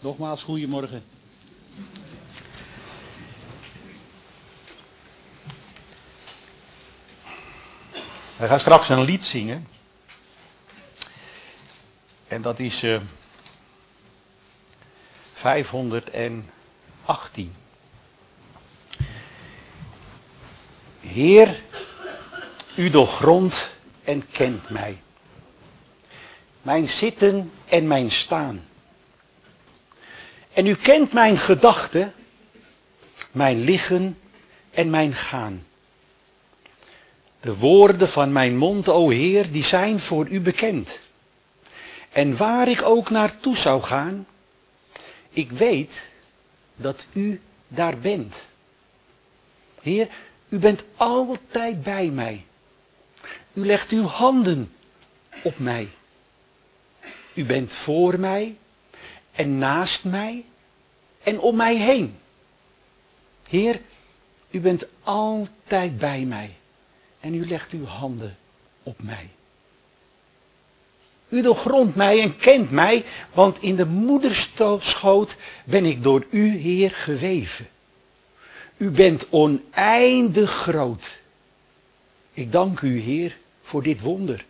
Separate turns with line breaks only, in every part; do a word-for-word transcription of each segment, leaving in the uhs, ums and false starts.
Nogmaals, goedemorgen. We gaan straks een lied zingen. En dat is uh, vijfhonderdachttien. Heer, u doorgrondt en kent mij. Mijn zitten en mijn staan. En u kent mijn gedachten, mijn liggen en mijn gaan. De woorden van mijn mond, o Heer, die zijn voor u bekend. En waar ik ook naartoe zou gaan, ik weet dat u daar bent. Heer, u bent altijd bij mij. U legt uw handen op mij. U bent voor mij en naast mij en om mij heen. Heer, u bent altijd bij mij en u legt uw handen op mij. U doorgrondt mij en kent mij, want in de moederschoot ben ik door u, Heer, geweven. U bent oneindig groot. Ik dank u, Heer, voor dit wonder.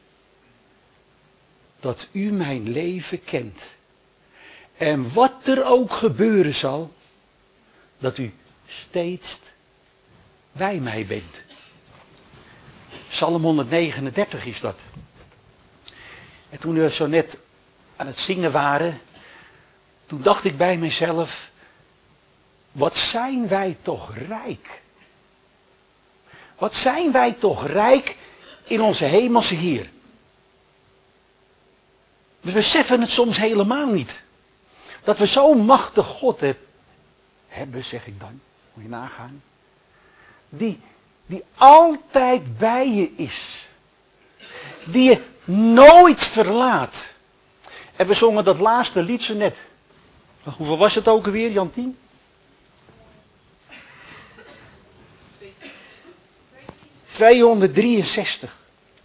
Dat u mijn leven kent. En wat er ook gebeuren zal, dat u steeds bij mij bent. Psalm honderdnegenendertig is dat. En toen we zo net aan het zingen waren, toen dacht ik bij mezelf, wat zijn wij toch rijk. Wat zijn wij toch rijk in onze hemelse Heer. We beseffen het soms helemaal niet. Dat we zo'n machtig God hebben, hebben, zeg ik dan, moet je nagaan. Die, die altijd bij je is. Die je nooit verlaat. En we zongen dat laatste lied zo net. Hoeveel was het ook alweer, Jantien? tweehonderddrieënzestig.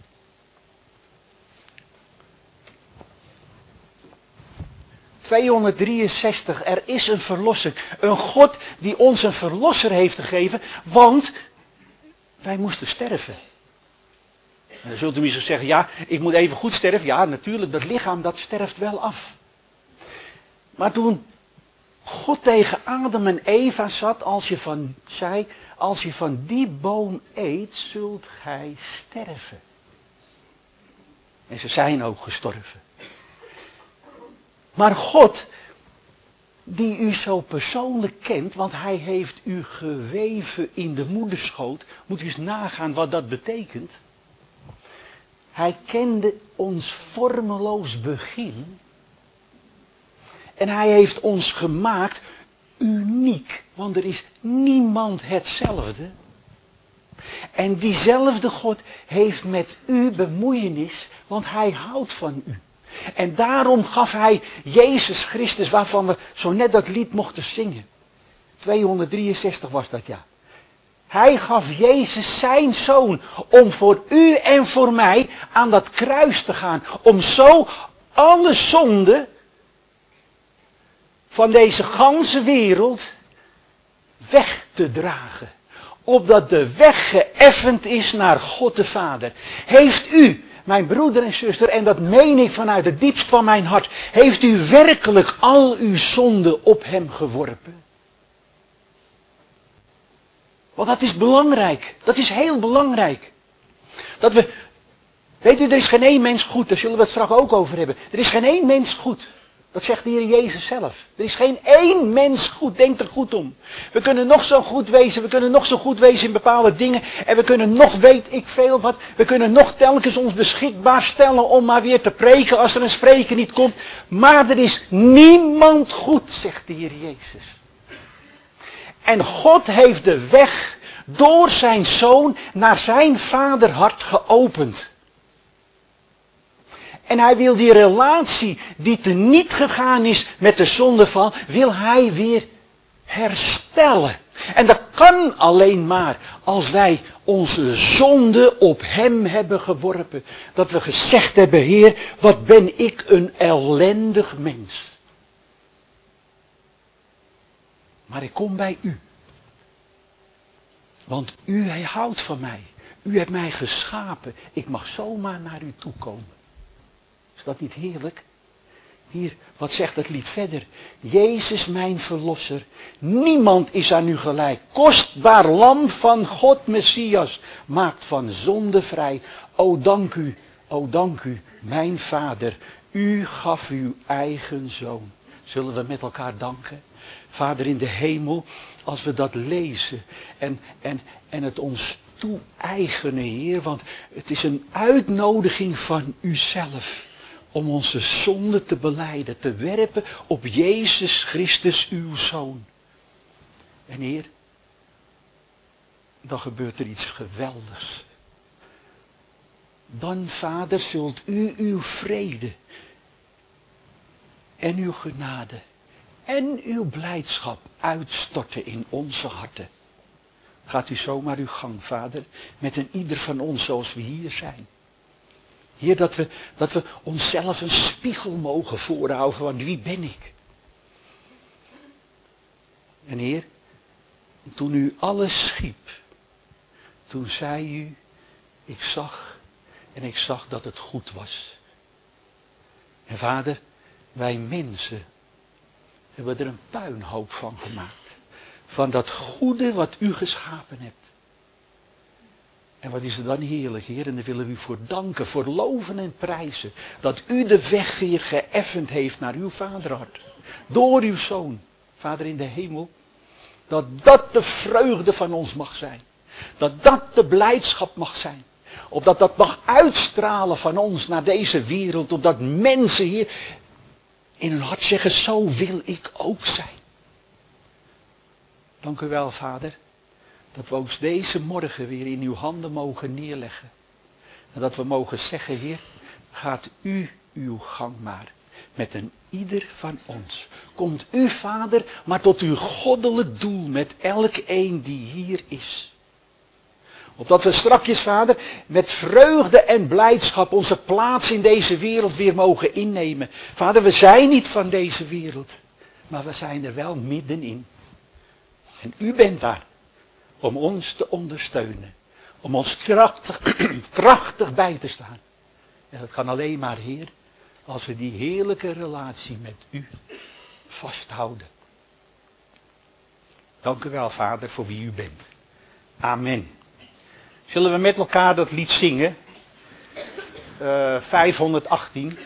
tweehonderddrieënzestig, er is een verlosser. Een God die ons een verlosser heeft gegeven, want wij moesten sterven. En dan zult u misschien zeggen, ja, ik moet even goed sterven. Ja, natuurlijk, dat lichaam dat sterft wel af. Maar toen God tegen Adam en Eva zat, als je van, zei, als je van die boom eet, zult gij sterven. En ze zijn ook gestorven. Maar God, die u zo persoonlijk kent, want hij heeft u geweven in de moederschoot, moet u eens nagaan wat dat betekent. Hij kende ons vormeloos begin. En hij heeft ons gemaakt uniek, want er is niemand hetzelfde. En diezelfde God heeft met u bemoeienis, want hij houdt van u. En daarom gaf hij Jezus Christus, waarvan we zo net dat lied mochten zingen. tweehonderddrieënzestig was dat, ja. Hij gaf Jezus zijn zoon om voor u en voor mij aan dat kruis te gaan. Om zo alle zonde van deze ganse wereld weg te dragen. Opdat de weg geëffend is naar God de Vader. Heeft u, mijn broeder en zuster, en dat meen ik vanuit het diepst van mijn hart, heeft u werkelijk al uw zonde op hem geworpen? Want dat is belangrijk. Dat is heel belangrijk. Dat we, weet u, er is geen één mens goed, daar zullen we het straks ook over hebben. Er is geen één mens goed. Dat zegt de Heer Jezus zelf. Er is geen één mens goed, denk er goed om. We kunnen nog zo goed wezen, we kunnen nog zo goed wezen in bepaalde dingen. En we kunnen nog, weet ik veel wat, we kunnen nog telkens ons beschikbaar stellen om maar weer te preken als er een spreker niet komt. Maar er is niemand goed, zegt de Heer Jezus. En God heeft de weg door zijn Zoon naar zijn vaderhart geopend. En hij wil die relatie die teniet gegaan is met de zondeval, wil hij weer herstellen. En dat kan alleen maar als wij onze zonde op hem hebben geworpen. Dat we gezegd hebben, Heer, wat ben ik een ellendig mens. Maar ik kom bij u. Want u hij houdt van mij. U hebt mij geschapen. Ik mag zomaar naar u toe komen. Is dat niet heerlijk? Hier, wat zegt het lied verder? Jezus mijn verlosser. Niemand is aan u gelijk. Kostbaar lam van God Messias. Maakt van zonde vrij. O dank u, o dank u, mijn Vader. U gaf uw eigen zoon. Zullen we met elkaar danken? Vader in de hemel, als we dat lezen en, en, en het ons toe-eigenen, Heer. Want het is een uitnodiging van uzelf. Om onze zonde te belijden, te werpen op Jezus Christus, uw Zoon. En Heer, dan gebeurt er iets geweldigs. Dan, Vader, zult u uw vrede en uw genade en uw blijdschap uitstorten in onze harten. Gaat u zomaar uw gang, Vader, met een ieder van ons zoals we hier zijn. Heer, dat we, dat we onszelf een spiegel mogen voorhouden van wie ben ik. En Heer, toen u alles schiep, toen zei u, ik zag en ik zag dat het goed was. En Vader, wij mensen hebben er een puinhoop van gemaakt. Van dat goede wat u geschapen hebt. En wat is er dan heerlijk, Heer, en daar willen we u voor danken, voor loven en prijzen. Dat u de weg, Heer, geëffend heeft naar uw vaderhart. Door uw Zoon, Vader in de hemel. Dat dat de vreugde van ons mag zijn. Dat dat de blijdschap mag zijn. Opdat dat mag uitstralen van ons naar deze wereld. Opdat mensen hier in hun hart zeggen, zo wil ik ook zijn. Dank u wel, Vader. Dat we ook deze morgen weer in uw handen mogen neerleggen. En dat we mogen zeggen, Heer, gaat u uw gang maar. Met een ieder van ons. Komt u, Vader, maar tot uw goddelijk doel met elk een die hier is. Opdat we strakjes, Vader, met vreugde en blijdschap onze plaats in deze wereld weer mogen innemen. Vader, we zijn niet van deze wereld. Maar we zijn er wel middenin. En u bent daar. Om ons te ondersteunen. Om ons krachtig, krachtig bij te staan. En dat kan alleen maar, Heer, als we die heerlijke relatie met u vasthouden. Dank u wel, Vader, voor wie u bent. Amen. Zullen we met elkaar dat lied zingen? Uh, vijfhonderdachttien.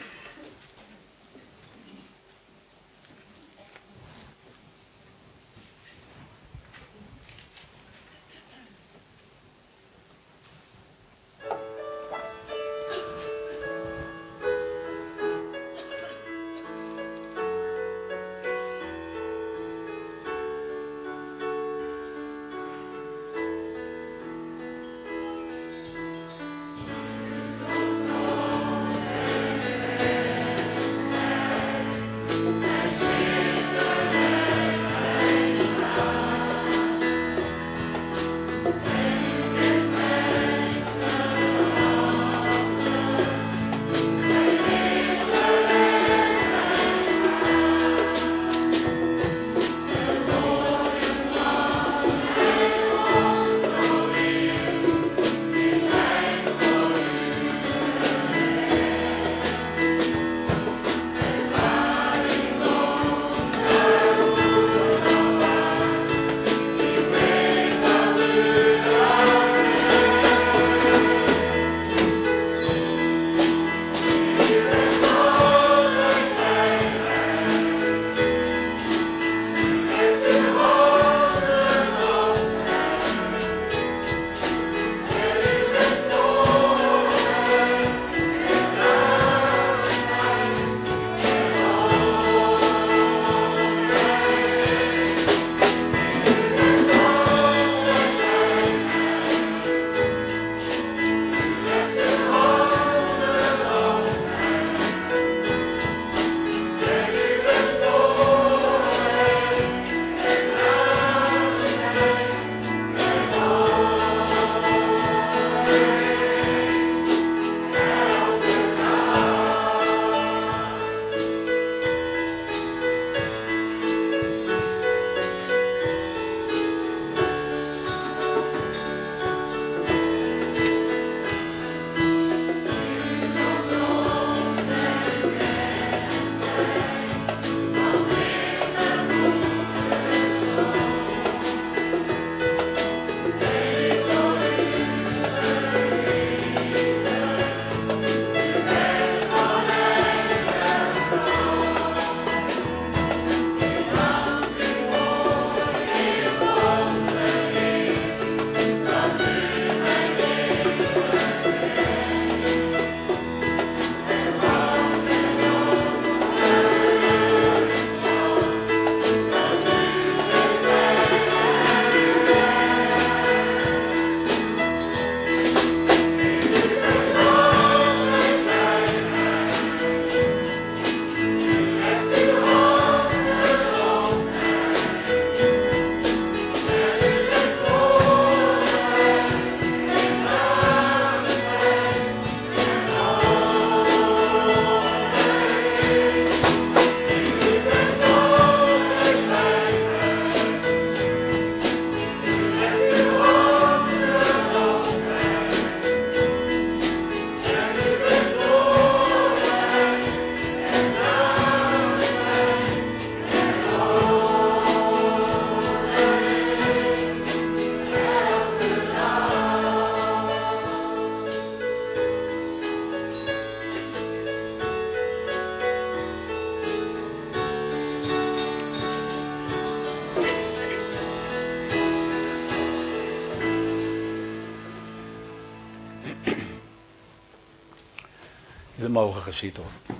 We mogen gaan zitten hoor.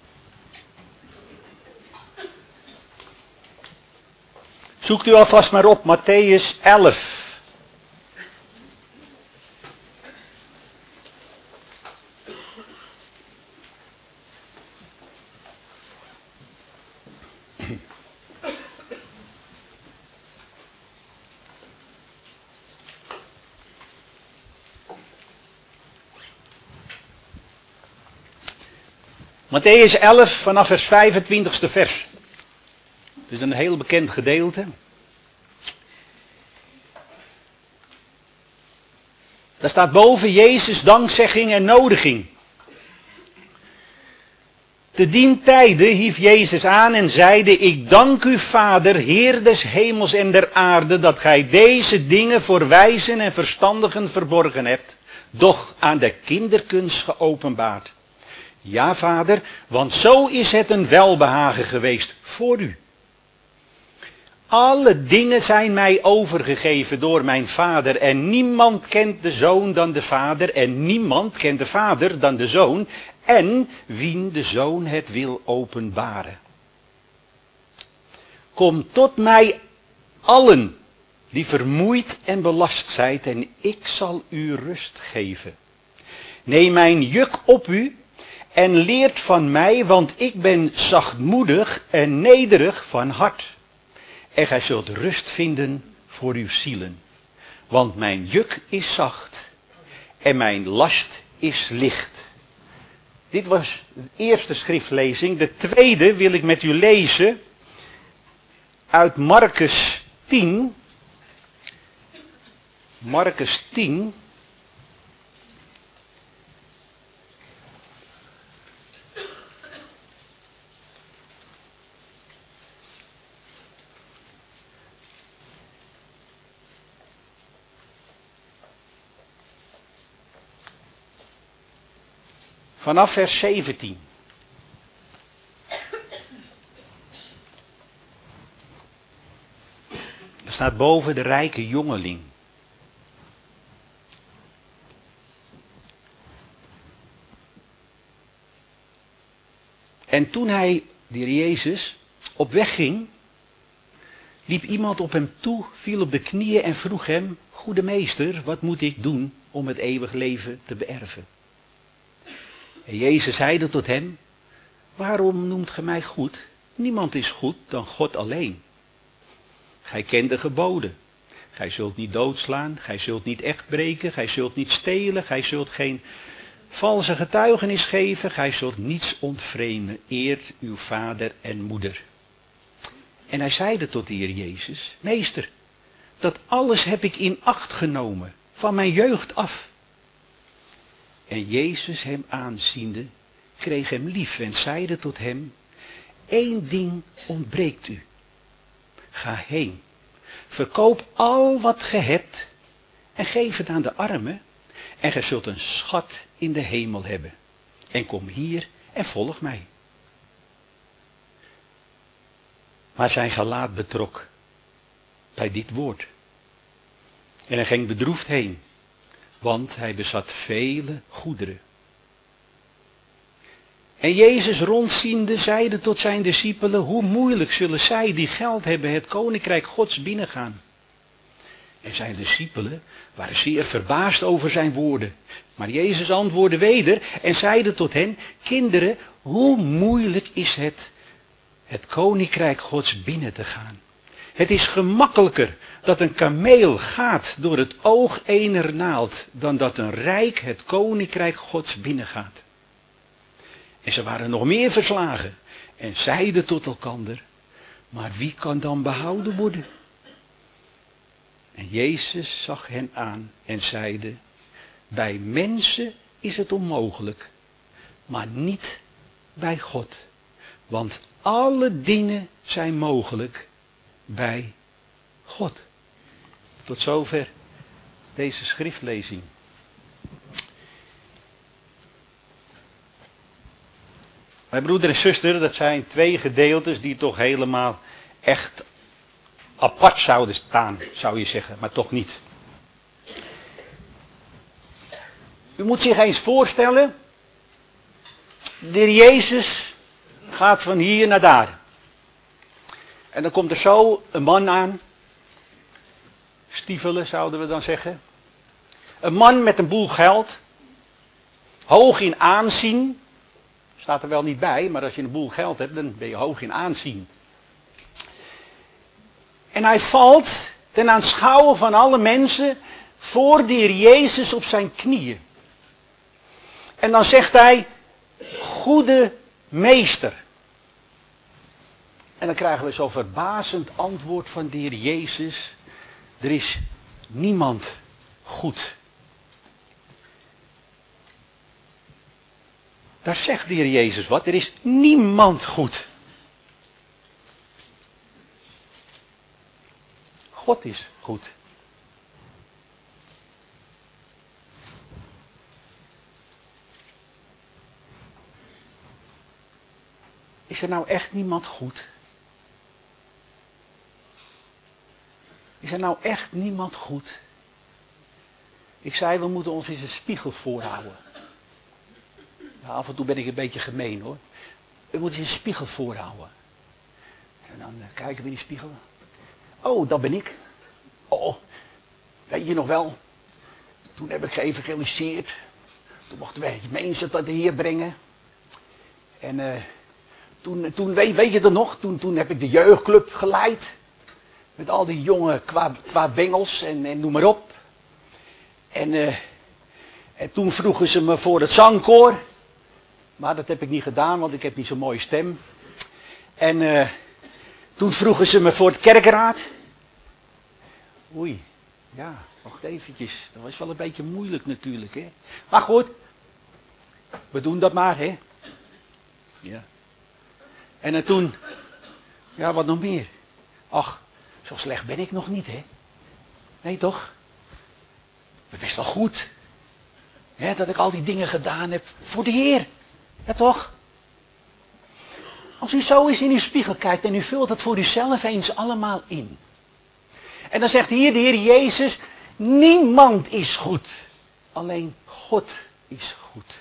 Zoekt u alvast maar op, Mattheüs elf. Mattheüs elf vanaf vers vijfentwintigste vers. Het is een heel bekend gedeelte. Daar staat boven Jezus' dankzegging en nodiging. Te dien tijde hief Jezus aan en zeide: Ik dank u, Vader, Heer des hemels en der aarde, dat gij deze dingen voor wijzen en verstandigen verborgen hebt, doch aan de kinderkens geopenbaard. Ja, Vader, want zo is het een welbehagen geweest voor u. Alle dingen zijn mij overgegeven door mijn Vader en niemand kent de Zoon dan de Vader en niemand kent de Vader dan de Zoon en wien de Zoon het wil openbaren. Kom tot mij allen die vermoeid en belast zijt en ik zal u rust geven. Neem mijn juk op u en leert van mij, want ik ben zachtmoedig en nederig van hart. En gij zult rust vinden voor uw zielen. Want mijn juk is zacht en mijn last is licht. Dit was de eerste schriftlezing. De tweede wil ik met u lezen uit Marcus tien. Marcus tien. Vanaf vers zeventien. Er staat boven de rijke jongeling. En toen hij, de Heer Jezus, op weg ging, liep iemand op hem toe, viel op de knieën en vroeg hem: Goede meester, wat moet ik doen om het eeuwig leven te beërven? En Jezus zeide tot hem: Waarom noemt ge mij goed? Niemand is goed dan God alleen. Gij kent de geboden. Gij zult niet doodslaan, gij zult niet echt breken, gij zult niet stelen, gij zult geen valse getuigenis geven, gij zult niets ontvreemden. Eert uw vader en moeder. En hij zeide tot de Heer Jezus: Meester, dat alles heb ik in acht genomen, van mijn jeugd af. En Jezus hem aanziende, kreeg hem lief en zeide tot hem: Eén ding ontbreekt u. Ga heen, verkoop al wat ge hebt en geef het aan de armen en gij zult een schat in de hemel hebben. En kom hier en volg mij. Maar zijn gelaat betrok bij dit woord. En hij ging bedroefd heen, want hij bezat vele goederen. En Jezus rondziende zeide tot zijn discipelen: Hoe moeilijk zullen zij die geld hebben het koninkrijk Gods binnengaan. En zijn discipelen waren zeer verbaasd over zijn woorden. Maar Jezus antwoordde weder en zeide tot hen: Kinderen, hoe moeilijk is het het koninkrijk Gods binnen te gaan. Het is gemakkelijker dat een kameel gaat door het oog ener naald, dan dat een rijk het koninkrijk Gods binnengaat. En ze waren nog meer verslagen en zeiden tot elkander: Maar wie kan dan behouden worden? En Jezus zag hen aan en zeide: Bij mensen is het onmogelijk, maar niet bij God. Want alle dingen zijn mogelijk bij God. Tot zover deze schriftlezing. Mijn broeder en zuster, dat zijn twee gedeeltes die toch helemaal echt apart zouden staan, zou je zeggen, maar toch niet. U moet zich eens voorstellen de Heer Jezus gaat van hier naar daar. En dan komt er zo een man aan. Stiefelen zouden we dan zeggen. Een man met een boel geld. Hoog in aanzien. Staat er wel niet bij, maar als je een boel geld hebt, dan ben je hoog in aanzien. En hij valt ten aanschouwen van alle mensen voor de Heer Jezus op zijn knieën. En dan zegt hij, goede meester. En dan krijgen we zo'n verbazend antwoord van de Heer Jezus. Er is niemand goed. Daar zegt de Heer Jezus wat. Er is niemand goed. God is goed. Is er nou echt niemand goed? Is er nou echt niemand goed? Ik zei, we moeten ons eens een spiegel voorhouden. Ja, af en toe ben ik een beetje gemeen hoor. We moeten eens een spiegel voorhouden. En dan uh, kijken we in die spiegel. Oh, dat ben ik. Oh, weet je nog wel? Toen heb ik geëvangeliseerd. Toen mochten wij mensen tot de Heer brengen. En uh, toen, toen weet, weet je er nog? Toen, toen heb ik de jeugdclub geleid. Met al die jongen qua, qua bengels en, en noem maar op. En, uh, en toen vroegen ze me voor het zangkoor. Maar dat heb ik niet gedaan, want ik heb niet zo'n mooie stem. En uh, toen vroegen ze me voor het kerkraad. Oei, ja, wacht eventjes. Dat was wel een beetje moeilijk natuurlijk, hè. Maar goed, we doen dat maar, hè. Ja. En uh, toen, ja, wat nog meer? Ach, zo slecht ben ik nog niet, hè. Nee, toch? Het is wel goed. Hè, dat ik al die dingen gedaan heb voor de Heer. Ja, toch? Als u zo eens in uw spiegel kijkt en u vult het voor uzelf eens allemaal in. En dan zegt hier de Heer Jezus, niemand is goed. Alleen God is goed.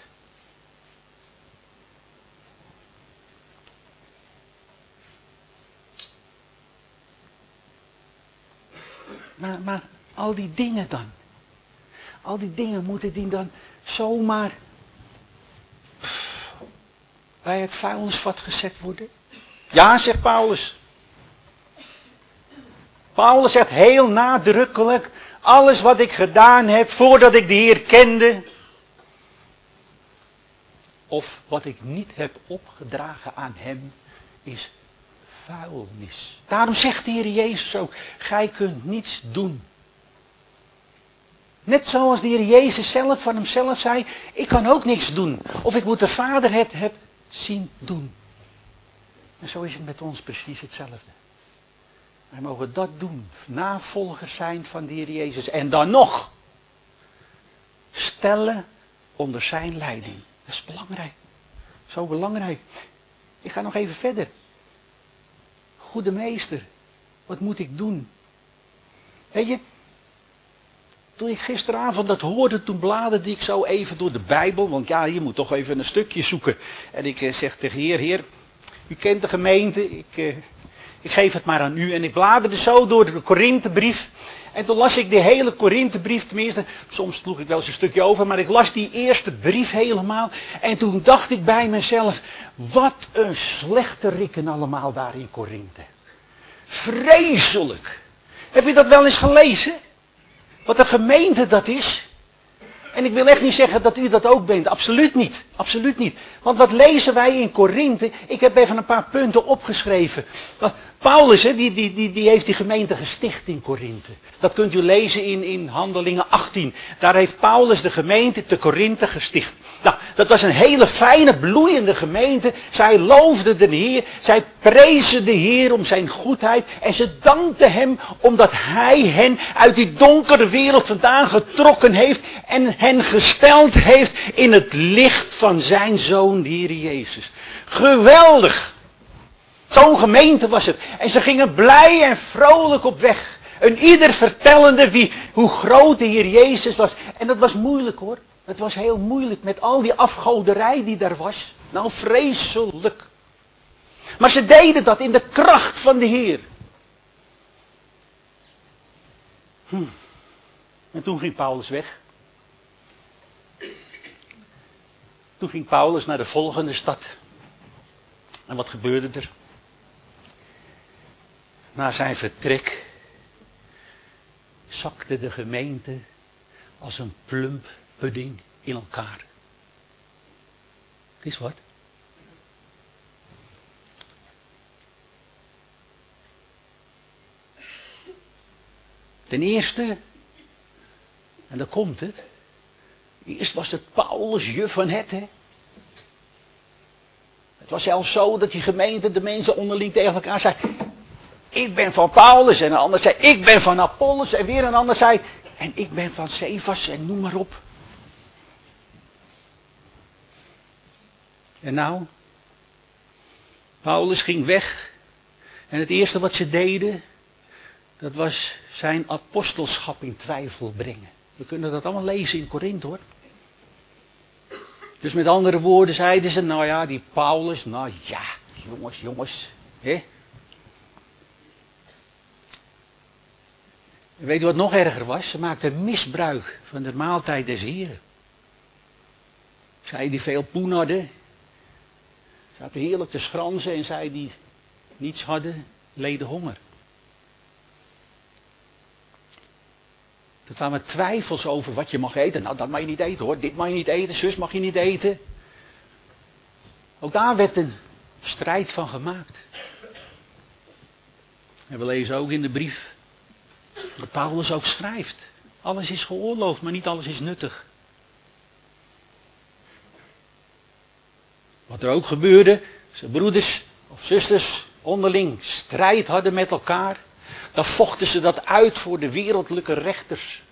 Maar, maar al die dingen dan. Al die dingen moeten die dan zomaar bij het vuilnisvat gezet worden? Ja, zegt Paulus. Paulus zegt heel nadrukkelijk, alles wat ik gedaan heb voordat ik de Heer kende, of wat ik niet heb opgedragen aan hem, is vuilnis. Daarom zegt de Heer Jezus ook, gij kunt niets doen. Net zoals de Heer Jezus zelf van hemzelf zei, ik kan ook niks doen. Of ik moet de Vader het heb zien doen. En zo is het met ons precies hetzelfde. Wij mogen dat doen, navolgers zijn van de Heer Jezus. En dan nog, stellen onder zijn leiding. Dat is belangrijk. Zo belangrijk. Ik ga nog even verder. Goede meester, wat moet ik doen? Weet je, toen ik gisteravond dat hoorde, toen bladerde ik zo even door de Bijbel. Want ja, je moet toch even een stukje zoeken. En ik eh, zeg tegen Heer, Heer, u kent de gemeente, ik, eh, ik geef het maar aan u. En ik bladerde zo door de Korinthebrief. En toen las ik de hele Korinthebrief, tenminste, soms sloeg ik wel eens een stukje over, maar ik las die eerste brief helemaal. En toen dacht ik bij mezelf, wat een slechterikken allemaal daar in Korinthe. Vreselijk. Heb je dat wel eens gelezen? Wat een gemeente dat is. En ik wil echt niet zeggen dat u dat ook bent. Absoluut niet. Absoluut niet. Want wat lezen wij in Korinthe? Ik heb even een paar punten opgeschreven. Paulus, hè, die, die, die, die heeft die gemeente gesticht in Korinthe. Dat kunt u lezen in, in Handelingen achttien. Daar heeft Paulus de gemeente te Korinthe gesticht. Nou, dat was een hele fijne, bloeiende gemeente. Zij loofden de Heer. Zij prezen de Heer om zijn goedheid. En ze dankten hem omdat hij hen uit die donkere wereld vandaan getrokken heeft. En hen gesteld heeft in het licht van zijn Zoon, de Heer Jezus. Geweldig. Zo'n gemeente was het. En ze gingen blij en vrolijk op weg. En ieder vertellende wie, hoe groot de Heer Jezus was. En dat was moeilijk hoor. Het was heel moeilijk met al die afgoderij die daar was. Nou, vreselijk. Maar ze deden dat in de kracht van de Heer. Hm. En toen ging Paulus weg. Toen ging Paulus naar de volgende stad. En wat gebeurde er? Na zijn vertrek zakte de gemeente als een plump pudding in elkaar. Het is wat. Ten eerste, en dan komt het, eerst was het Paulus, juf van het, hè. Het was zelfs zo dat die gemeente, de mensen onderling tegen elkaar zei, ik ben van Paulus, en een ander zei, ik ben van Apollos, en weer een ander zei, en ik ben van Cephas, en noem maar op. En nou, Paulus ging weg, en het eerste wat ze deden, dat was zijn apostelschap in twijfel brengen. We kunnen dat allemaal lezen in Korinthe, hoor. Dus met andere woorden zeiden ze, nou ja, die Paulus, nou ja, jongens, jongens, hè. En weet u wat nog erger was? Ze maakten misbruik van de maaltijd des Heren. Zij die veel poen hadden, zaten heerlijk te schranzen, en zij die niets hadden, leden honger. Er kwamen twijfels over wat je mag eten. Nou, dat mag je niet eten, hoor. Dit mag je niet eten, zus mag je niet eten. Ook daar werd een strijd van gemaakt. En we lezen ook in de brief dat Paulus ook schrijft. Alles is geoorloofd, maar niet alles is nuttig. Wat er ook gebeurde, zijn broeders of zusters onderling strijd hadden met elkaar, dan vochten ze dat uit voor de wereldlijke rechters.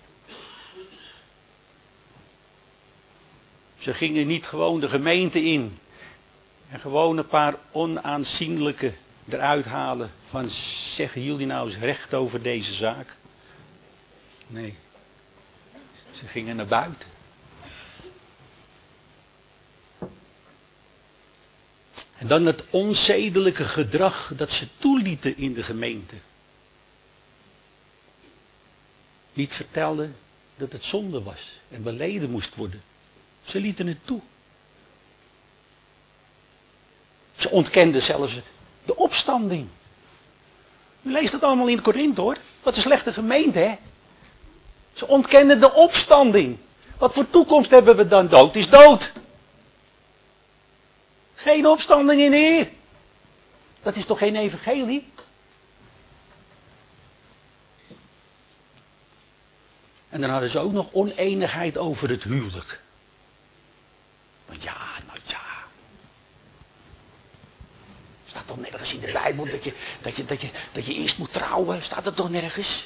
Ze gingen niet gewoon de gemeente in en gewoon een paar onaanzienlijke eruit halen van, zeggen jullie nou eens recht over deze zaak? Nee, ze gingen naar buiten. En dan het onzedelijke gedrag dat ze toelieten in de gemeente. Niet vertelden dat het zonde was en beleden moest worden. Ze lieten het toe. Ze ontkenden zelfs de opstanding. U leest het allemaal in Korinthe, hoor. Wat een slechte gemeente, hè. Ze ontkenden de opstanding. Wat voor toekomst hebben we dan? Dood is dood. Geen opstanding in de Heer. Dat is toch geen evangelie? En dan hadden ze ook nog oneenigheid over het huwelijk. Want ja, nou ja. Staat toch nergens in de Bijbel dat je, dat je, dat je, dat je eerst moet trouwen? Staat dat toch nergens?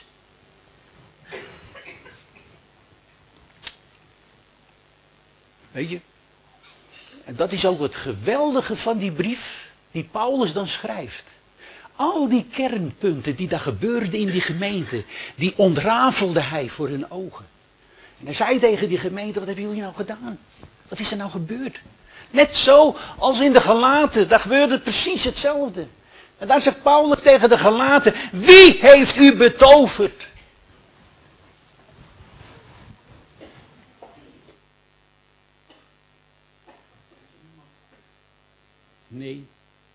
Weet je? En dat is ook het geweldige van die brief die Paulus dan schrijft. Al die kernpunten die daar gebeurden in die gemeente, die ontrafelde hij voor hun ogen. En hij zei tegen die gemeente, wat hebben jullie nou gedaan? Wat is er nou gebeurd? Net zo als in de Galaten, daar gebeurde precies hetzelfde. En daar zegt Paulus tegen de Galaten, wie heeft u betoverd? Nee,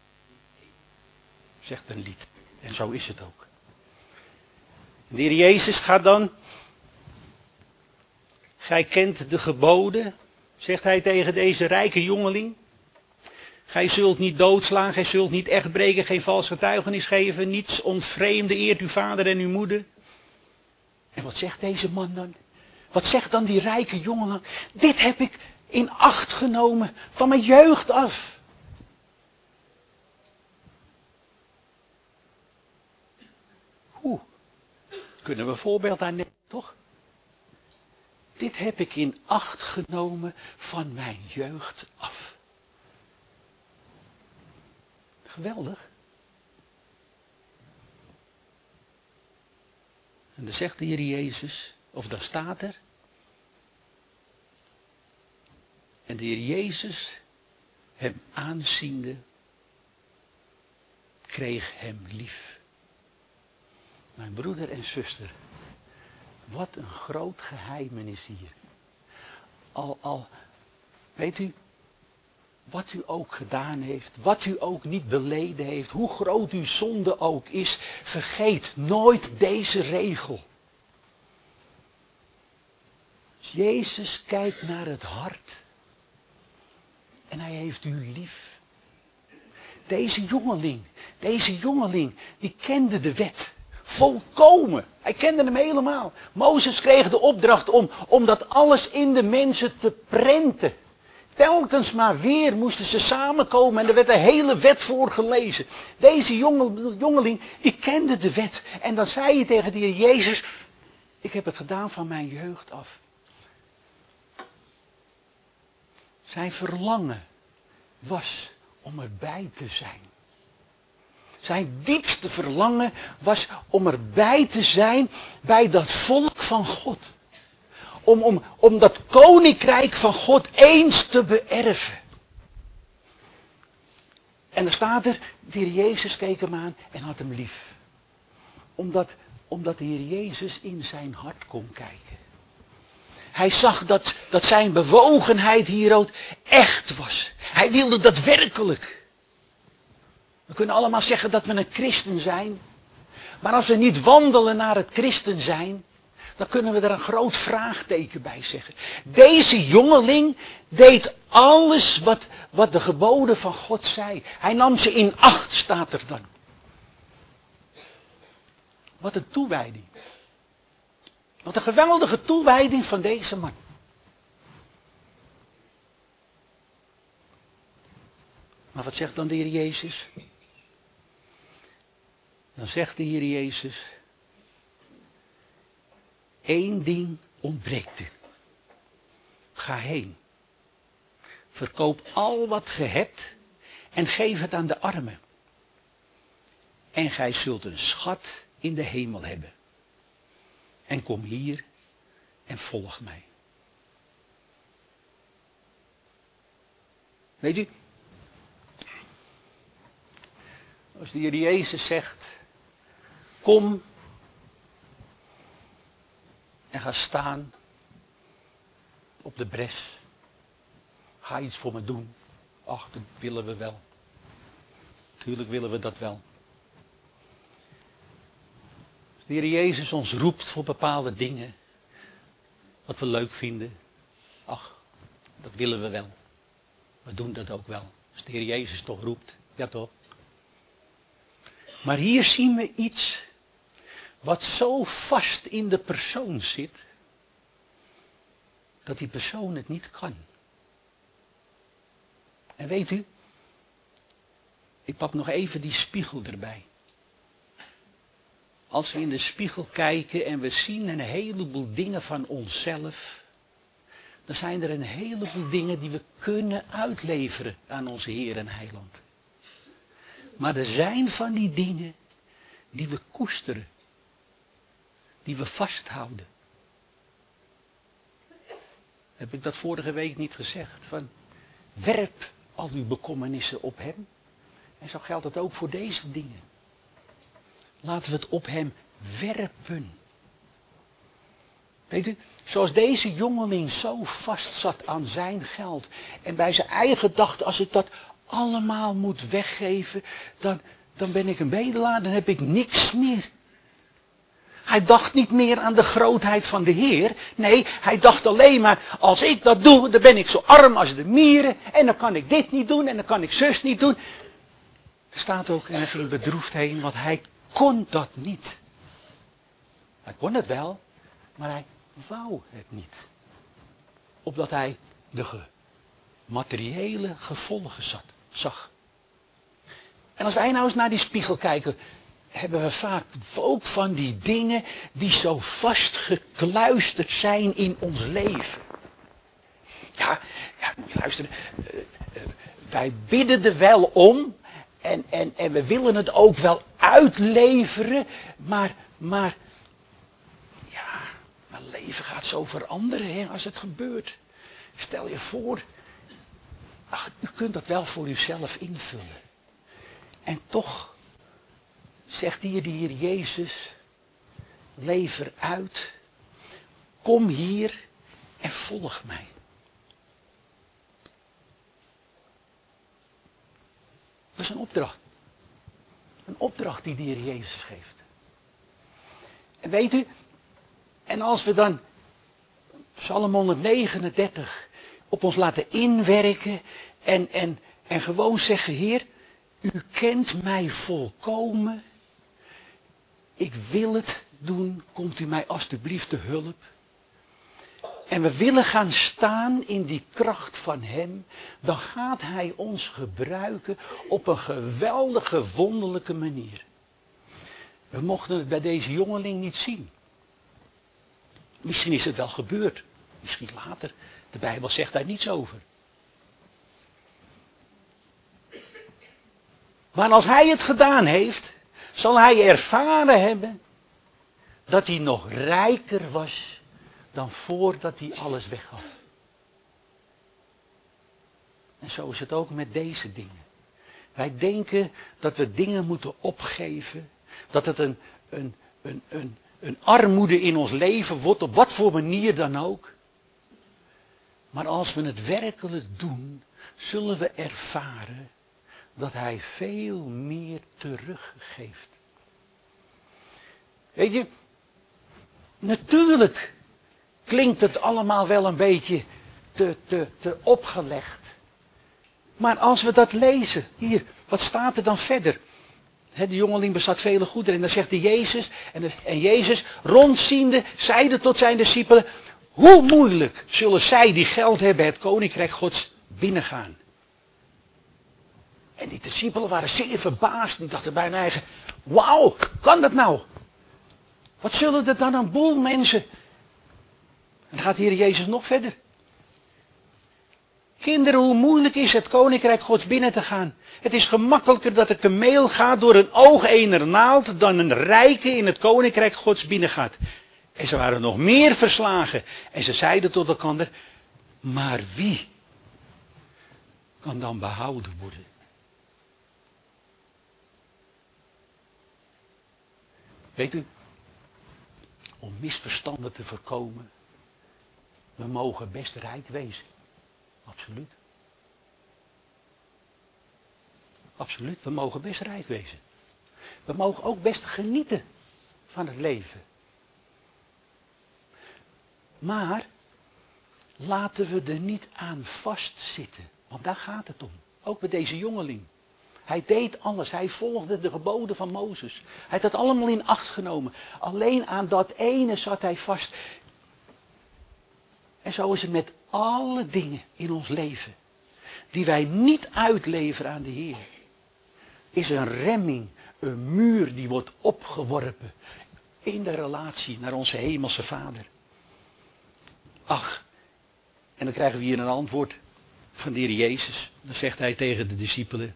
zegt een lied. En zo is het ook. De Heer Jezus gaat dan, gij kent de geboden, zegt hij tegen deze rijke jongeling. Gij zult niet doodslaan, gij zult niet echt breken, geen vals getuigenis geven, niets ontvreemden, eert uw vader en uw moeder. En wat zegt deze man dan? Wat zegt dan die rijke jongeling? Dit heb ik in acht genomen van mijn jeugd af. Hoe? Kunnen we een voorbeeld aan nemen, toch? Dit heb ik in acht genomen van mijn jeugd af. Geweldig. En dan zegt de Heer Jezus, of dan staat er. En de Heer Jezus hem aanziende, kreeg hem lief. Mijn broeder en zuster, wat een groot geheimenis hier. Al, al, weet u, wat u ook gedaan heeft, wat u ook niet beleden heeft, hoe groot uw zonde ook is, vergeet nooit deze regel. Jezus kijkt naar het hart en hij heeft u lief. Deze jongeling, deze jongeling, die kende de wet. Volkomen. Hij kende hem helemaal. Mozes kreeg de opdracht om, om dat alles in de mensen te prenten. Telkens maar weer moesten ze samenkomen en er werd de hele wet voorgelezen. Deze jonge, jongeling, die kende de wet. En dan zei hij tegen de Heer Jezus, ik heb het gedaan van mijn jeugd af. Zijn verlangen was om erbij te zijn. Zijn diepste verlangen was om erbij te zijn bij dat volk van God. Om, om, om dat koninkrijk van God eens te beërven. En dan staat er, de Heer Jezus keek hem aan en had hem lief. Omdat, omdat de Heer Jezus in zijn hart kon kijken. Hij zag dat, dat zijn bewogenheid hier ook echt was. Hij wilde dat werkelijk. We kunnen allemaal zeggen dat we een christen zijn. Maar als we niet wandelen naar het christen zijn, dan kunnen we er een groot vraagteken bij zeggen. Deze jongeling deed alles wat, wat de geboden van God zei. Hij nam ze in acht, staat er dan. Wat een toewijding. Wat een geweldige toewijding van deze man. Maar wat zegt dan de Heer Jezus? Dan zegt de Heer Jezus, één ding ontbreekt u. Ga heen. Verkoop al wat ge hebt en geef het aan de armen. En gij zult een schat in de hemel hebben. En kom hier en volg mij. Weet u, als de Heer Jezus zegt, kom en ga staan op de bres. Ga iets voor me doen. Ach, dat willen we wel. Tuurlijk willen we dat wel. Als de Heer Jezus ons roept voor bepaalde dingen, wat we leuk vinden. Ach, dat willen we wel. We doen dat ook wel. Als de Heer Jezus toch roept. Ja toch? Maar hier zien we iets wat zo vast in de persoon zit, dat die persoon het niet kan. En weet u, ik pak nog even die spiegel erbij. Als we in de spiegel kijken en we zien een heleboel dingen van onszelf, dan zijn er een heleboel dingen die we kunnen uitleveren aan onze Heer en Heiland. Maar er zijn van die dingen die we koesteren, die we vasthouden. Heb ik dat vorige week niet gezegd? Van, werp al uw bekommernissen op hem. En zo geldt het ook voor deze dingen. Laten we het op hem werpen. Weet u, zoals deze jongeling zo vast zat aan zijn geld. En bij zijn eigen dacht, als ik dat allemaal moet weggeven, dan, dan ben ik een bedelaar, dan heb ik niks meer. Hij dacht niet meer aan de grootheid van de Heer. Nee, hij dacht alleen maar, als ik dat doe, dan ben ik zo arm als de mieren. En dan kan ik dit niet doen en dan kan ik zus niet doen. Er staat ook, en hij ging bedroefd heen, want hij kon dat niet. Hij kon het wel, maar hij wou het niet. Opdat hij de ge- materiële gevolgen zat, zag. En als wij nou eens naar die spiegel kijken, hebben we vaak ook van die dingen die zo vastgekluisterd zijn in ons leven. Ja, ja moet je luisteren. Uh, uh, wij bidden er wel om. En, en, en we willen het ook wel uitleveren. Maar, maar ja, mijn leven gaat zo veranderen hè, als het gebeurt. Stel je voor. Ach, u kunt dat wel voor uzelf invullen. En toch zegt hier de Heer Jezus, lever uit, kom hier en volg mij. Dat is een opdracht. Een opdracht die de Heer Jezus geeft. En weet u, en als we dan Psalm honderdnegenendertig op ons laten inwerken en, en, en gewoon zeggen, Heer, u kent mij volkomen. Ik wil het doen, komt u mij alstublieft te hulp. En we willen gaan staan in die kracht van hem, dan gaat hij ons gebruiken op een geweldige, wonderlijke manier. We mochten het bij deze jongeling niet zien. Misschien is het wel gebeurd, misschien later. De Bijbel zegt daar niets over. Maar als hij het gedaan heeft, zal hij ervaren hebben dat hij nog rijker was dan voordat hij alles weggaf. En zo is het ook met deze dingen. Wij denken dat we dingen moeten opgeven, dat het een, een, een, een, een armoede in ons leven wordt, op wat voor manier dan ook. Maar als we het werkelijk doen, zullen we ervaren dat hij veel meer teruggeeft. Weet je, natuurlijk klinkt het allemaal wel een beetje te, te, te opgelegd. Maar als we dat lezen, hier, wat staat er dan verder? He, de jongeling bezat vele goederen en dan zegt de Jezus, en, de, en Jezus rondziende zeide tot zijn discipelen, hoe moeilijk zullen zij die geld hebben het koninkrijk Gods binnengaan? En die discipelen waren zeer verbaasd, die dachten bij hun eigen, wauw, kan dat nou? Wat zullen er dan een boel mensen? En dan gaat de Heer Jezus nog verder. Kinderen, hoe moeilijk is het koninkrijk Gods binnen te gaan? Het is gemakkelijker dat een kameel gaat door een oog ener naald dan een rijke in het koninkrijk Gods binnengaat. En ze waren nog meer verslagen. En ze zeiden tot elkaar, maar wie kan dan behouden worden? Weet u, om misverstanden te voorkomen, we mogen best rijk wezen. Absoluut. Absoluut, we mogen best rijk wezen. We mogen ook best genieten van het leven. Maar laten we er niet aan vastzitten. Want daar gaat het om. Ook met deze jongeling. Hij deed alles. Hij volgde de geboden van Mozes. Hij had dat allemaal in acht genomen. Alleen aan dat ene zat hij vast. En zo is het met alle dingen in ons leven. Die wij niet uitleveren aan de Heer. Is een remming, een muur die wordt opgeworpen. In de relatie naar onze hemelse Vader. Ach, en dan krijgen we hier een antwoord van de Heer Jezus. Dan zegt hij tegen de discipelen.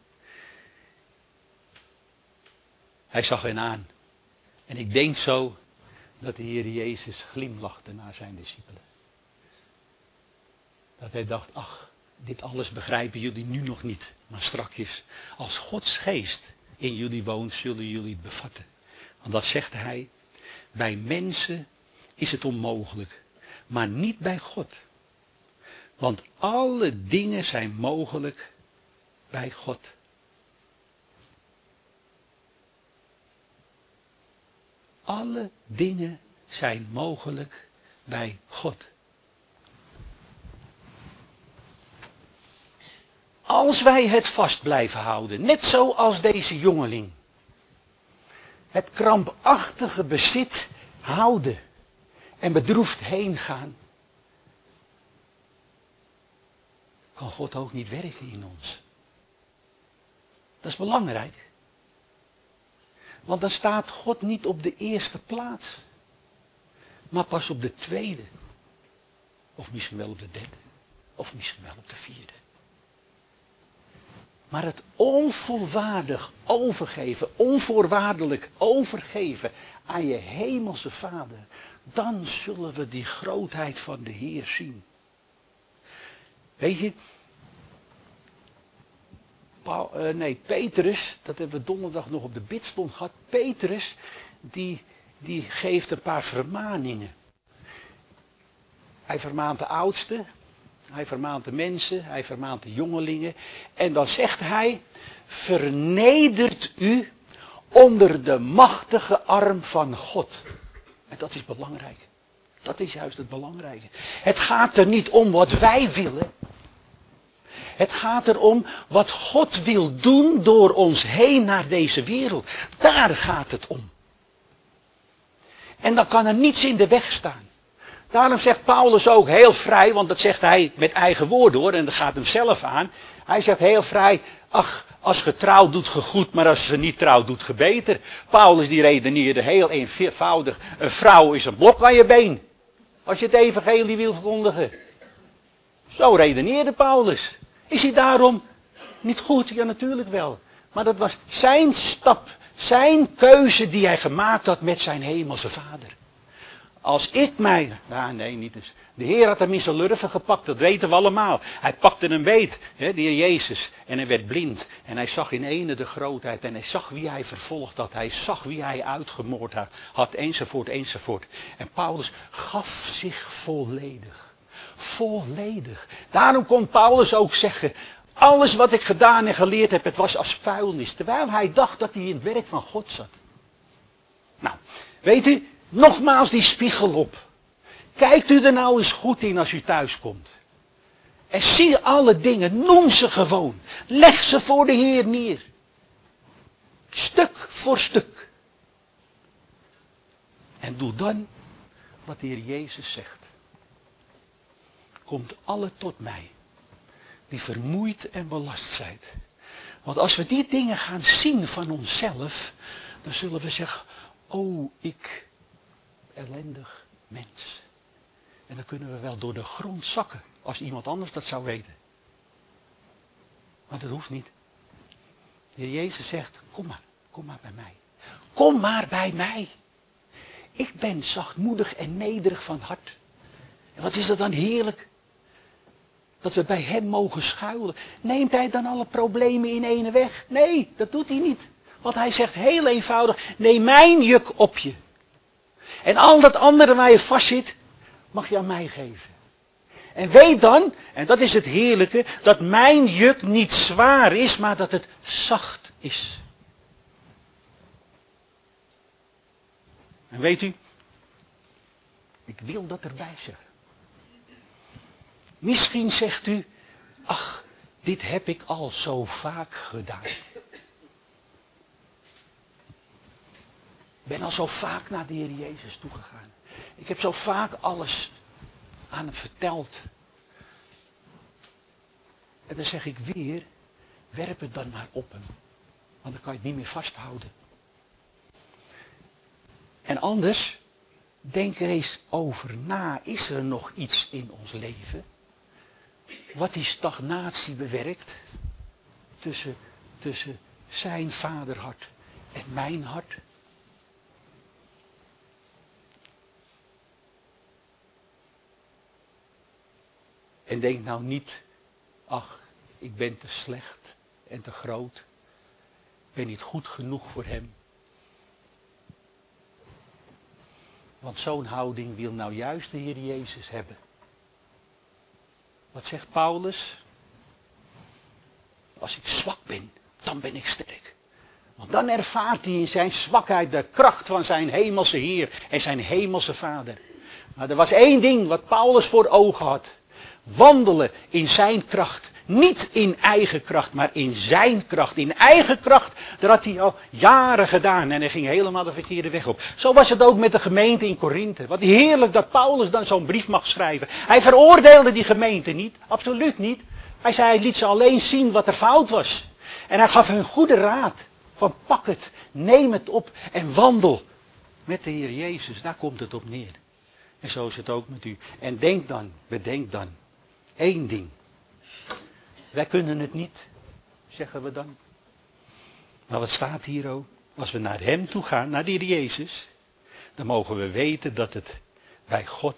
Hij zag hen aan. En ik denk zo dat de Heer Jezus glimlachte naar zijn discipelen. Dat hij dacht, ach, dit alles begrijpen jullie nu nog niet. Maar strakjes, als Gods geest in jullie woont, zullen jullie het bevatten. Want dat zegt hij, bij mensen is het onmogelijk, maar niet bij God. Want alle dingen zijn mogelijk bij God. Alle dingen zijn mogelijk bij God. Als wij het vast blijven houden, net zoals deze jongeling. Het krampachtige bezit houden en bedroefd heen gaan. Kan God ook niet werken in ons. Dat is belangrijk. Want dan staat God niet op de eerste plaats. Maar pas op de tweede. Of misschien wel op de derde. Of misschien wel op de vierde. Maar het onvolwaardig overgeven, onvoorwaardelijk overgeven aan je hemelse Vader. Dan zullen we die grootheid van de Heer zien. Weet je, Paul, uh, nee, Petrus, dat hebben we donderdag nog op de bidstond gehad. Petrus, die, die geeft een paar vermaningen. Hij vermaant de oudsten, hij vermaant de mensen, hij vermaant de jongelingen. En dan zegt hij, vernedert u onder de machtige arm van God. En dat is belangrijk. Dat is juist het belangrijke. Het gaat er niet om wat wij willen. Het gaat erom wat God wil doen door ons heen naar deze wereld. Daar gaat het om. En dan kan er niets in de weg staan. Daarom zegt Paulus ook heel vrij, want dat zegt hij met eigen woorden hoor, en dat gaat hem zelf aan. Hij zegt heel vrij, ach, als getrouwd doet ge goed, maar als ze niet trouw doet ge beter. Paulus die redeneerde heel eenvoudig, een vrouw is een blok aan je been. Als je het evangelie wil verkondigen. Zo redeneerde Paulus. Is hij daarom niet goed? Ja, natuurlijk wel. Maar dat was zijn stap, zijn keuze die hij gemaakt had met zijn hemelse vader. Als ik mij... Nou, nee, niet eens. De Heer had hem in zijn lurven gepakt, dat weten we allemaal. Hij pakte hem beet, hè, de Heer Jezus. En hij werd blind. En hij zag in ene de grootheid. En hij zag wie hij vervolgd had. Hij zag wie hij uitgemoord had. Enzovoort, enzovoort. En Paulus gaf zich volledig. Volledig. Daarom kon Paulus ook zeggen... Alles wat ik gedaan en geleerd heb, het was als vuilnis. Terwijl hij dacht dat hij in het werk van God zat. Nou, weet u... Nogmaals die spiegel op. Kijkt u er nou eens goed in als u thuis komt. En zie alle dingen, noem ze gewoon. Leg ze voor de Heer neer. Stuk voor stuk. En doe dan wat de Heer Jezus zegt. Komt alle tot mij, die vermoeid en belast zijt. Want als we die dingen gaan zien van onszelf, dan zullen we zeggen, oh ik... ellendig mens. En dan kunnen we wel door de grond zakken. Als iemand anders dat zou weten. Maar dat hoeft niet. De Heer Jezus zegt, kom maar. Kom maar bij mij. Kom maar bij mij. Ik ben zachtmoedig en nederig van hart. En wat is dat dan heerlijk. Dat we bij hem mogen schuilen. Neemt hij dan alle problemen in ene weg? Nee, dat doet hij niet. Want hij zegt heel eenvoudig, neem mijn juk op je. En al dat andere waar je vast zit, mag je aan mij geven. En weet dan, en dat is het heerlijke, dat mijn juk niet zwaar is, maar dat het zacht is. En weet u, ik wil dat erbij zeggen. Misschien zegt u, ach, dit heb ik al zo vaak gedaan. Ik ben al zo vaak naar de Heer Jezus toegegaan. Ik heb zo vaak alles aan hem verteld. En dan zeg ik weer, werp het dan maar op hem. Want dan kan je het niet meer vasthouden. En anders, denk er eens over na. Is er nog iets in ons leven? Wat die stagnatie bewerkt. Tussen, tussen zijn vaderhart en mijn hart. En denk nou niet, ach, ik ben te slecht en te groot. Ik ben niet goed genoeg voor hem. Want zo'n houding wil nou juist de Heer Jezus hebben. Wat zegt Paulus? Als ik zwak ben, dan ben ik sterk. Want dan ervaart hij in zijn zwakheid de kracht van zijn hemelse Heer en zijn hemelse Vader. Maar er was één ding wat Paulus voor ogen had. Wandelen in zijn kracht. Niet in eigen kracht, maar in zijn kracht. In eigen kracht, dat had hij al jaren gedaan. En hij ging helemaal de verkeerde weg op. Zo was het ook met de gemeente in Korinthe. Wat heerlijk dat Paulus dan zo'n brief mag schrijven. Hij veroordeelde die gemeente niet. Absoluut niet. Hij zei, hij liet ze alleen zien wat er fout was. En hij gaf hun goede raad. Van pak het, neem het op en wandel met de Heer Jezus. Daar komt het op neer. En zo is het ook met u. En denk dan, bedenk dan. Eén ding. Wij kunnen het niet, zeggen we dan. Maar wat staat hier ook? Als we naar hem toe gaan, naar de Heer Jezus, dan mogen we weten dat het bij God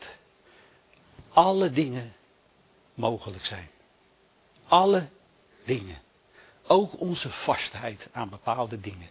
alle dingen mogelijk zijn. Alle dingen. ook onze vastheid aan bepaalde dingen.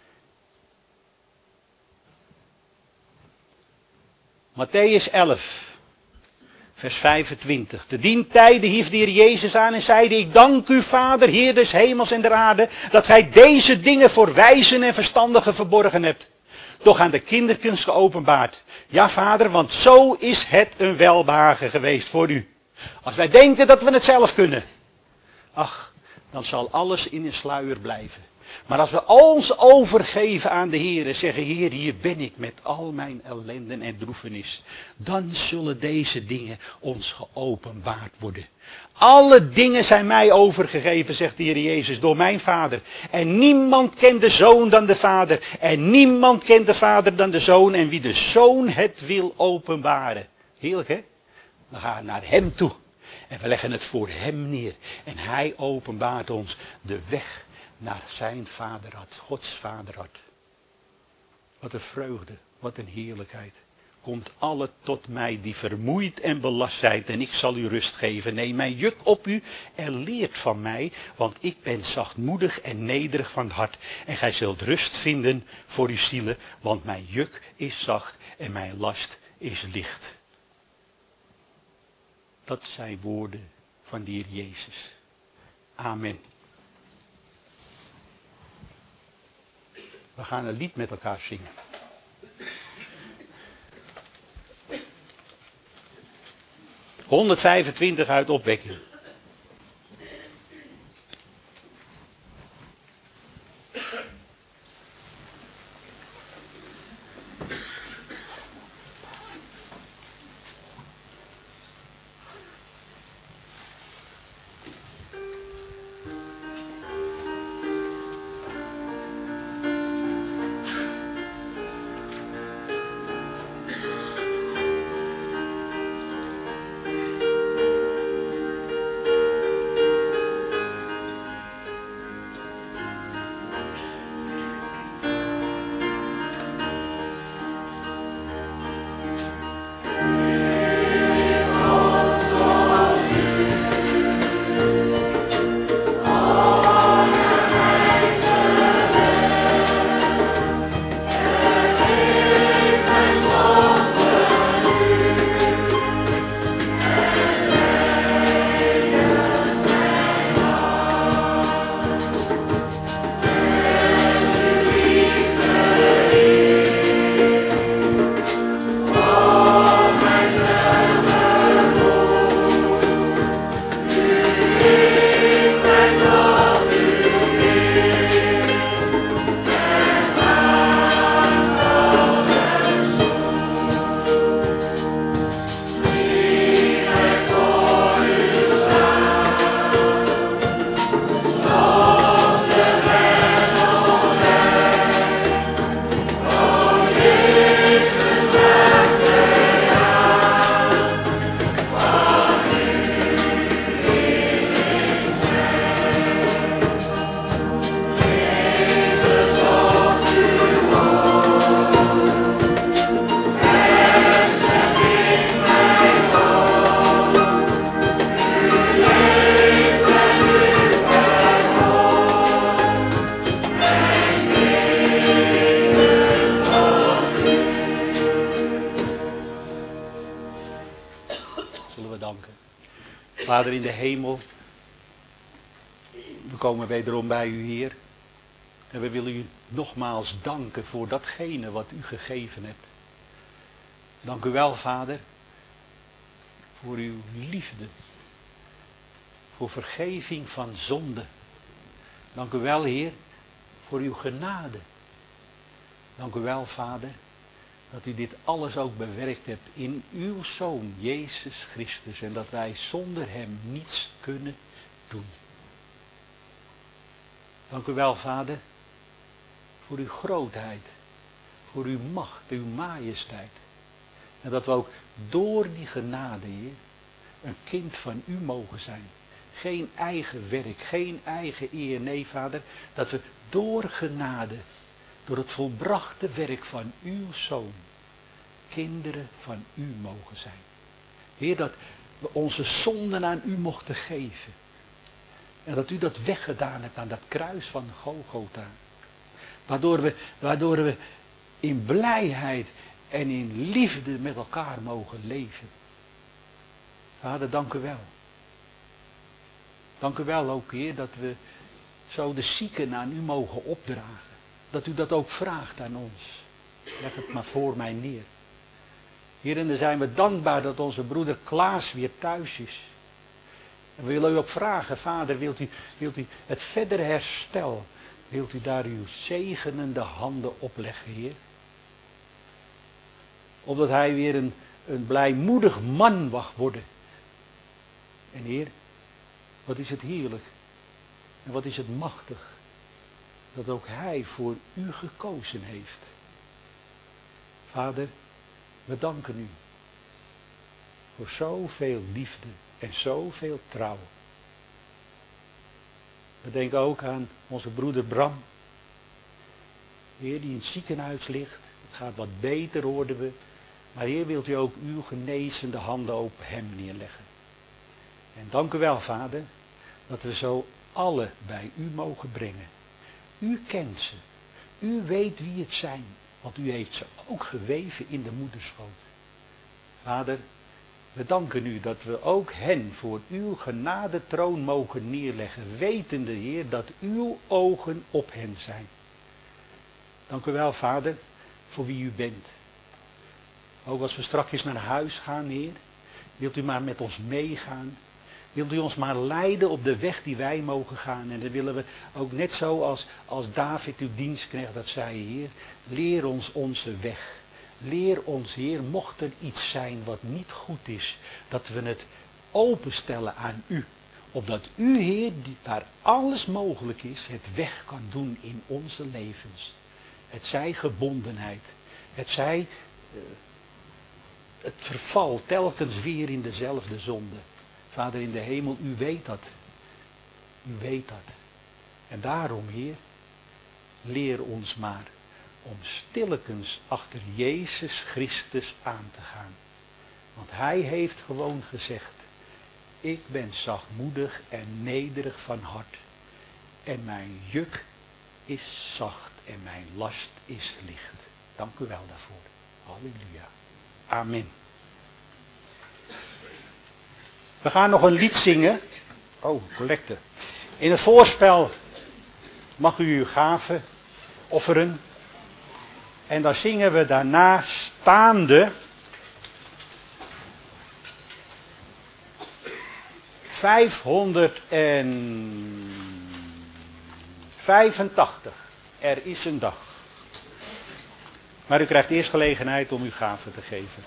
Mattheüs elf, vers vijfentwintig. Te dien tijde hief de Heer Jezus aan en zeide: ik dank u, Vader, Heer des hemels en der aarde, dat gij deze dingen voor wijzen en verstandigen verborgen hebt. Doch aan de kinderkens geopenbaard. Ja, Vader, want zo is het een welbehagen geweest voor u. Als wij denken dat we het zelf kunnen, ach, dan zal alles in een sluier blijven. Maar als we ons overgeven aan de Heer en zeggen: Heer, hier ben ik met al mijn ellenden en droefenis. Dan zullen deze dingen ons geopenbaard worden. Alle dingen zijn mij overgegeven, zegt de Heer Jezus, door mijn Vader. En niemand kent de Zoon dan de Vader. En niemand kent de Vader dan de Zoon. En wie de Zoon het wil openbaren. Heerlijk, hè? Dan gaan we naar hem toe. En we leggen het voor hem neer. En hij openbaart ons de weg naar zijn vaderhart, Gods vaderhart. Wat een vreugde, wat een heerlijkheid. Komt alle tot mij die vermoeid en belast zijt, en ik zal u rust geven. Neem mijn juk op u en leert van mij, want ik ben zachtmoedig en nederig van het hart. En gij zult rust vinden voor uw zielen, want mijn juk is zacht en mijn last is licht. Dat zijn woorden van de Heer Jezus. Amen. We gaan een lied met elkaar zingen. honderdvijfentwintig uit Opwekking. Vader in de hemel, we komen wederom bij u, Heer. En we willen u nogmaals danken voor datgene wat u gegeven hebt. Dank u wel, Vader, voor uw liefde. Voor vergeving van zonde. Dank u wel, Heer, voor uw genade. Dank u wel, Vader, dat u dit alles ook bewerkt hebt in uw Zoon, Jezus Christus. En dat wij zonder hem niets kunnen doen. Dank u wel, Vader, voor uw grootheid, voor uw macht, uw majesteit. En dat we ook door die genade, Heer, een kind van u mogen zijn. Geen eigen werk, geen eigen eer. Nee, Vader, dat we door genade, door het volbrachte werk van uw Zoon, kinderen van u mogen zijn. Heer, dat we onze zonden aan u mochten geven. En dat u dat weggedaan hebt aan dat kruis van Golgotha. Waardoor we, waardoor we in blijheid en in liefde met elkaar mogen leven. Vader, dank u wel. Dank u wel ook, Heer, dat we zo de zieken aan u mogen opdragen. Dat u dat ook vraagt aan ons. Leg het maar voor mij neer. Heer, en dan zijn we dankbaar dat onze broeder Klaas weer thuis is. En we willen u ook vragen, Vader, wilt u, wilt u het verdere herstel, wilt u daar uw zegenende handen opleggen, Heer? Opdat hij weer een, een blijmoedig man mag worden. En Heer, wat is het heerlijk en wat is het machtig dat ook hij voor u gekozen heeft. Vader, we danken u voor zoveel liefde en zoveel trouw. We denken ook aan onze broeder Bram. Heer, die in het ziekenhuis ligt. Het gaat wat beter, hoorden we. Maar Heer, wilt u ook uw genezende handen op hem neerleggen. En dank u wel, Vader, dat we zo alle bij u mogen brengen. U kent ze. U weet wie het zijn. Want u heeft ze ook geweven in de moederschoot. Vader, we danken u dat we ook hen voor uw genadetroon mogen neerleggen. Wetende, Heer, dat uw ogen op hen zijn. Dank u wel, Vader, voor wie u bent. Ook als we straks naar huis gaan, Heer, wilt u maar met ons meegaan. Wilt u ons maar leiden op de weg die wij mogen gaan. En dan willen we ook net zo als, als David uw dienstknecht dat zei, Heer, leer ons onze weg. Leer ons, Heer, mocht er iets zijn wat niet goed is, dat we het openstellen aan u. Opdat u, Heer, die, waar alles mogelijk is, het weg kan doen in onze levens. Het zij gebondenheid. Het zij uh, het verval telkens weer in dezelfde zonde. Vader in de hemel, u weet dat. U weet dat. En daarom, Heer, leer ons maar om stillekens achter Jezus Christus aan te gaan. Want hij heeft gewoon gezegd, ik ben zachtmoedig en nederig van hart. En mijn juk is zacht en mijn last is licht. Dank u wel daarvoor. Halleluja. Amen. We gaan nog een lied zingen. Oh, collecte. In het voorspel mag u uw gave offeren. En dan zingen we daarna staande vijfhonderdvijfentachtig. Er is een dag. Maar u krijgt eerst gelegenheid om uw gave te geven.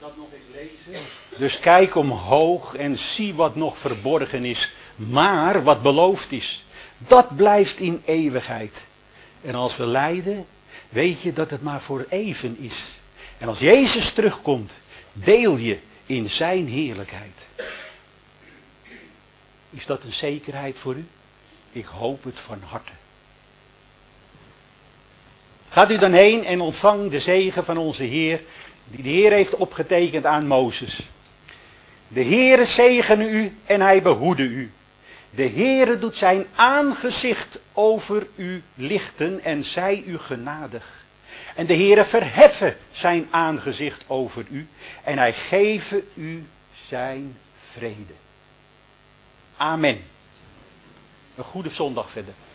dat nog eens lezen. Dus kijk omhoog en zie wat nog verborgen is. Maar wat beloofd is, dat blijft in eeuwigheid. En als we lijden, weet je dat het maar voor even is. En als Jezus terugkomt, deel je in zijn heerlijkheid. Is dat een zekerheid voor u? Ik hoop het van harte. Gaat u dan heen en ontvang de zegen van onze Heer, die de Heer heeft opgetekend aan Mozes. De Heere zegene u en hij behoede u. De Heere doet zijn aangezicht over u lichten en zij u genadig. En de Heere verheffen zijn aangezicht over u en hij geeve u zijn vrede. Amen. Een goede zondag verder.